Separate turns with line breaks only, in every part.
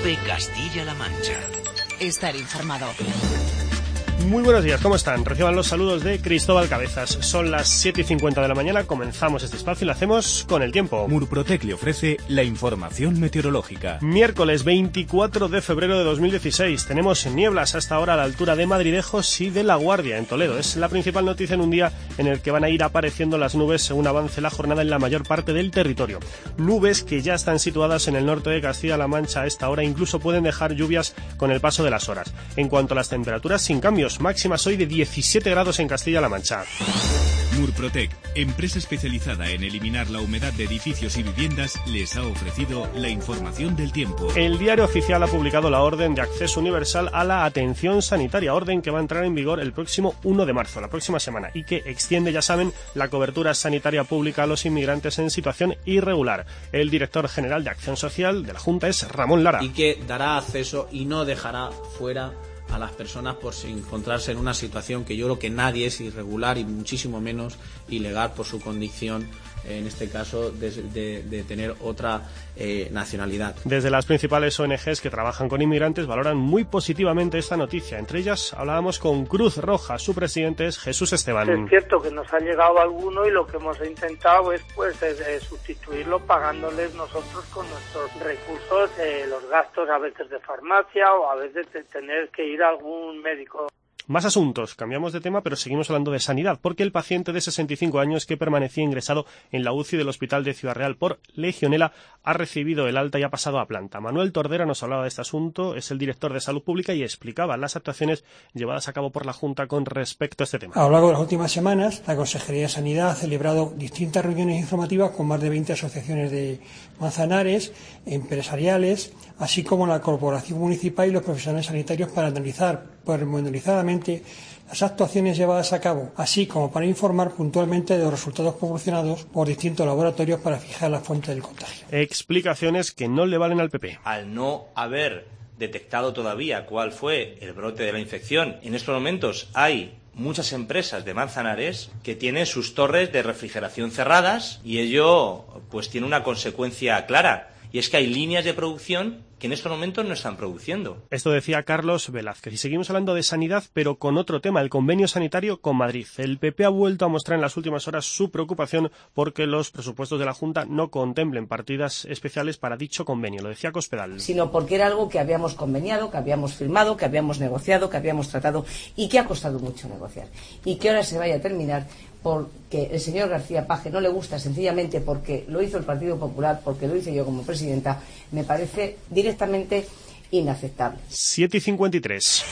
COPE Castilla-La Mancha.
Estar informado.
Muy buenos días, ¿cómo están? Reciban los saludos de Cristóbal Cabezas. Son las 7:50 de la mañana, comenzamos este espacio y lo hacemos con el tiempo.
Murprotec le ofrece la información meteorológica.
Miércoles 24 de febrero de 2016. Tenemos nieblas hasta ahora a la altura de Madridejos y de La Guardia, en Toledo. Es la principal noticia en un día en el que van a ir apareciendo las nubes según avance la jornada en la mayor parte del territorio. Nubes que ya están situadas en el norte de Castilla-La Mancha a esta hora, incluso pueden dejar lluvias con el paso de las horas. En cuanto a las temperaturas, sin cambios. Máximas hoy de 17 grados en Castilla-La Mancha.
Murprotec, empresa especializada en eliminar la humedad de edificios y viviendas, les ha ofrecido la información del tiempo.
El Diario Oficial ha publicado la orden de acceso universal a la atención sanitaria, orden que va a entrar en vigor el próximo 1 de marzo, la próxima semana, y que extiende, ya saben, la cobertura sanitaria pública a los inmigrantes en situación irregular. El director general de Acción Social de la Junta es Ramón Lara.
Y que dará acceso y no dejará fuera a las personas por encontrarse en una situación que yo creo que nadie es irregular y muchísimo menos ilegal por su condición, en este caso de tener otra nacionalidad.
Desde las principales ONGs que trabajan con inmigrantes valoran muy positivamente esta noticia. Entre ellas hablábamos con Cruz Roja, su presidente es Jesús Esteban.
Es cierto que nos ha llegado alguno y lo que hemos intentado es sustituirlo pagándoles nosotros con nuestros recursos los gastos a veces de farmacia o a veces de tener que ir a algún médico.
Más asuntos, cambiamos de tema, pero seguimos hablando de sanidad, porque el paciente de 65 años que permanecía ingresado en la UCI del Hospital de Ciudad Real por legionela ha recibido el alta y ha pasado a planta. Manuel Tordera nos hablaba de este asunto, es el director de Salud Pública y explicaba las actuaciones llevadas a cabo por la Junta con respecto a este tema.
A lo largo de las últimas semanas, la Consejería de Sanidad ha celebrado distintas reuniones informativas con más de 20 asociaciones de Manzanares, empresariales, así como la Corporación Municipal y los profesionales sanitarios para analizar pormenorizadamente las actuaciones llevadas a cabo, así como para informar puntualmente de los resultados proporcionados por distintos laboratorios para fijar la fuente del contagio.
Explicaciones que no le valen al PP.
Al no haber detectado todavía cuál fue el brote de la infección, en estos momentos hay muchas empresas de Manzanares que tienen sus torres de refrigeración cerradas y ello pues tiene una consecuencia clara, y es que hay líneas de producción que en estos momentos no están produciendo.
Esto decía Carlos Velázquez. Y seguimos hablando de sanidad, pero con otro tema, el convenio sanitario con Madrid. El PP ha vuelto a mostrar en las últimas horas su preocupación porque los presupuestos de la Junta no contemplen partidas especiales para dicho convenio. Lo decía Cospedal.
Sino porque era algo que habíamos conveniado, que habíamos firmado, que habíamos negociado, que habíamos tratado y que ha costado mucho negociar. Y que ahora se vaya a terminar porque el señor García Paje no le gusta, sencillamente porque lo hizo el Partido Popular, porque lo hice yo como presidenta, me parece directamente inaceptable.
7:53.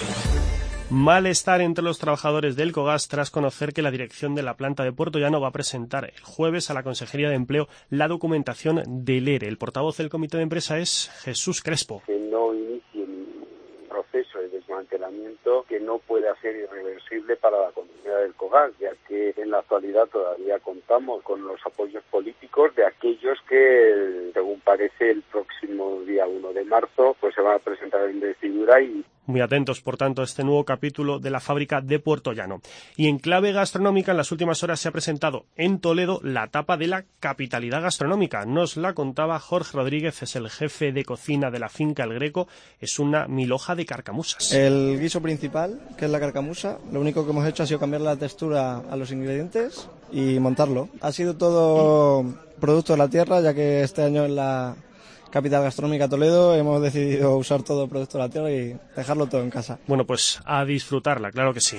Malestar entre los trabajadores del Elcogas tras conocer que la dirección de la planta de Puertollano va a presentar el jueves a la Consejería de Empleo la documentación del ERE. El portavoz del comité de empresa es Jesús Crespo.
Que no inicie un proceso de desmantelamiento que no pueda ser irreversible para la comunidad del Elcogas, ya que en la actualidad todavía contamos con los apoyos políticos de aquellos que, según parece, el próximo día 1 de marzo pues se van a presentar en investidura y...
Muy atentos, por tanto, a este nuevo capítulo de la fábrica de Puertollano. Y en clave gastronómica, en las últimas horas se ha presentado en Toledo la tapa de la capitalidad gastronómica. Nos la contaba Jorge Rodríguez, es el jefe de cocina de la finca El Greco. Es una milhoja de carcamusas.
El guiso principal, que es la carcamusa, lo único que hemos hecho ha sido cambiar la textura a los ingredientes y montarlo. Ha sido todo producto de la tierra, ya que este año en la capital gastronómica Toledo hemos decidido usar todo producto de la tierra y dejarlo todo en casa.
Bueno, pues a disfrutarla, claro que sí.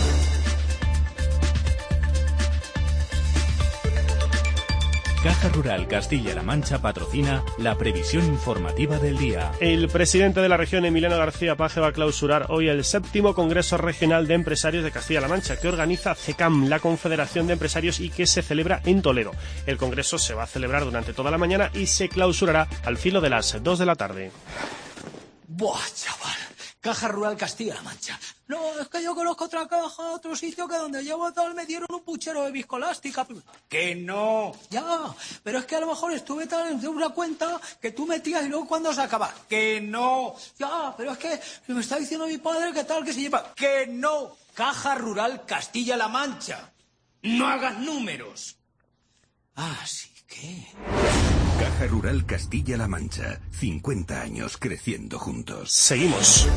Caja Rural Castilla-La Mancha patrocina la previsión informativa del día.
El presidente de la región, Emiliano García Paje, va a clausurar hoy el 7º Congreso Regional de Empresarios de Castilla-La Mancha, que organiza CECAM, la Confederación de Empresarios, y que se celebra en Toledo. El congreso se va a celebrar durante toda la mañana y se clausurará al filo de las 2 de la tarde.
Buah, chaval. Caja Rural Castilla-La Mancha. No, es que yo conozco otra caja, otro sitio que donde llevo tal me dieron un puchero de viscolástica. ¡Que no! Ya, pero es que a lo mejor estuve tal en una cuenta que tú metías y luego cuando se acaba. ¡Que no! Ya, pero es que me está diciendo mi padre que tal que se lleva. ¡Que no! Caja Rural Castilla-La Mancha. No hagas números. Ah, sí, ¿Qué?
Caja Rural Castilla-La Mancha. 50 años creciendo juntos.
Seguimos.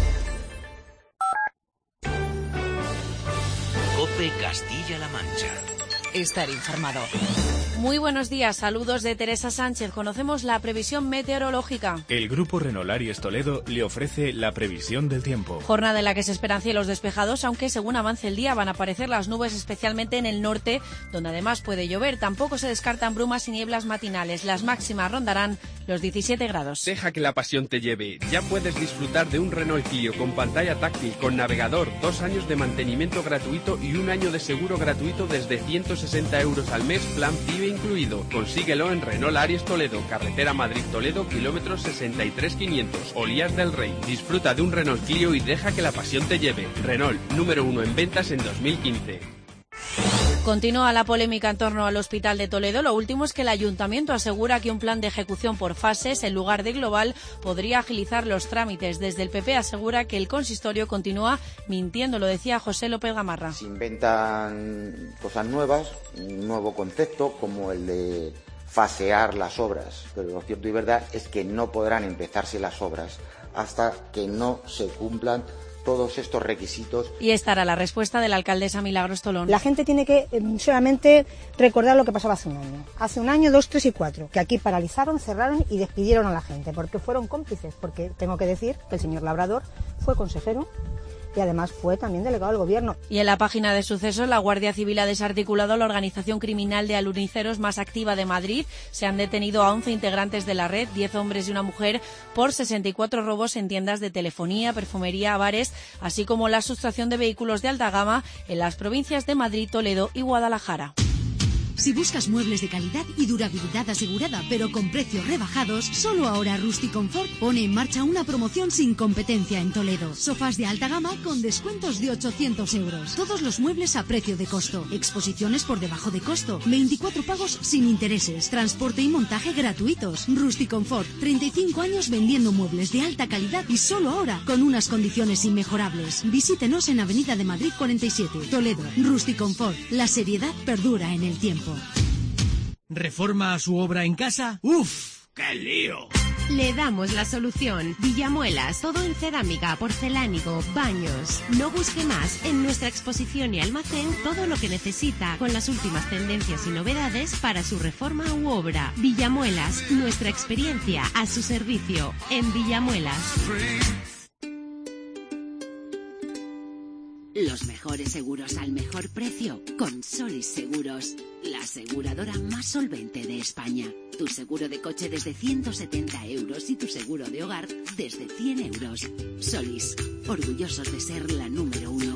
COPE Castilla-La Mancha.
Estar informado.
Muy buenos días, saludos de Teresa Sánchez. Conocemos la previsión meteorológica.
El Grupo Renault Aries Toledo le ofrece la previsión del tiempo.
Jornada en la que se esperan cielos despejados, aunque según avance el día van a aparecer las nubes, especialmente en el norte, donde además puede llover. Tampoco se descartan brumas y nieblas matinales. Las máximas rondarán los 17 grados.
Deja que la pasión te lleve. Ya puedes disfrutar de un Renault Clio con pantalla táctil, con navegador, 2 años de mantenimiento gratuito y 1 año de seguro gratuito desde 160 euros al mes, plan PIB incluido. Consíguelo en Renault Aries Toledo, carretera Madrid-Toledo, kilómetros 63.500, Olías del Rey. Disfruta de un Renault Clio y deja que la pasión te lleve. Renault, número 1 en ventas en 2015.
Continúa la polémica en torno al Hospital de Toledo. Lo último es que el Ayuntamiento asegura que un plan de ejecución por fases, en lugar de global, podría agilizar los trámites. Desde el PP asegura que el consistorio continúa mintiendo, lo decía José López Gamarra.
Se inventan cosas nuevas, un nuevo concepto como el de fasear las obras, pero lo cierto y verdad es que no podrán empezarse las obras hasta que no se cumplan todos estos requisitos.
Y esta era la respuesta de la alcaldesa Milagros Tolón.
La gente tiene que solamente recordar lo que pasaba hace un año. Hace un año, 2, 3 y 4, que aquí paralizaron, cerraron y despidieron a la gente, porque fueron cómplices, porque tengo que decir que el señor Labrador fue consejero y además fue también delegado del gobierno.
Y en la página de sucesos, la Guardia Civil ha desarticulado la organización criminal de aluniceros más activa de Madrid. Se han detenido a 11 integrantes de la red, 10 hombres y una mujer, por 64 robos en tiendas de telefonía, perfumería, bares, así como la sustracción de vehículos de alta gama en las provincias de Madrid, Toledo y Guadalajara.
Si buscas muebles de calidad y durabilidad asegurada, pero con precios rebajados, solo ahora Rusty Comfort pone en marcha una promoción sin competencia en Toledo. Sofás de alta gama con descuentos de 800 euros. Todos los muebles a precio de costo. Exposiciones por debajo de costo. 24 pagos sin intereses. Transporte y montaje gratuitos. Rusty Comfort, 35 años vendiendo muebles de alta calidad y solo ahora con unas condiciones inmejorables. Visítenos en Avenida de Madrid 47, Toledo. Rusty Comfort. La seriedad perdura en el tiempo.
¿Reforma su obra en casa? ¡Uf! ¡Qué lío!
Le damos la solución. Villamuelas, todo en cerámica, porcelánico, baños. No busque más. En nuestra exposición y almacén, todo lo que necesita, con las últimas tendencias y novedades para su reforma u obra. Villamuelas, nuestra experiencia a su servicio. En Villamuelas.
Los mejores seguros al mejor precio con Solís Seguros, la aseguradora más solvente de España. Tu seguro de coche desde 170 euros y tu seguro de hogar desde 100 euros. Solís, orgullosos de ser la número 1.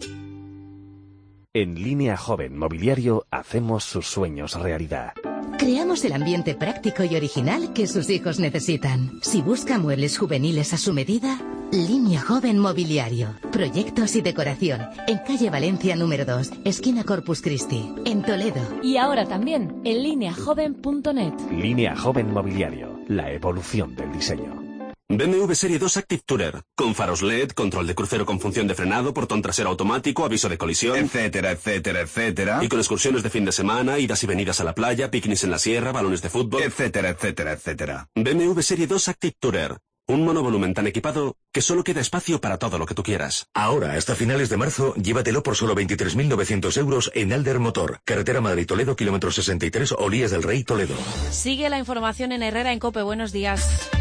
En Línea Joven Mobiliario hacemos sus sueños realidad.
Creamos el ambiente práctico y original que sus hijos necesitan. Si busca muebles juveniles a su medida, Línea Joven Mobiliario. Proyectos y decoración. En calle Valencia número 2, esquina Corpus Christi, en Toledo.
Y ahora también en lineajoven.net.
Línea Joven Mobiliario. La evolución del diseño.
BMW Serie 2 Active Tourer, con faros LED, control de crucero con función de frenado, portón trasero automático, aviso de colisión, etcétera, etcétera, etcétera. Y con excursiones de fin de semana, idas y venidas a la playa, picnics en la sierra, balones de fútbol, etcétera, etcétera, etcétera. BMW Serie 2 Active Tourer. Un monovolumen tan equipado que solo queda espacio para todo lo que tú quieras.
Ahora, hasta finales de marzo, llévatelo por solo 23.900 euros en Alder Motor. Carretera Madrid-Toledo, kilómetro 63, Olías del Rey, Toledo.
Sigue la información en Herrera en COPE. Buenos días.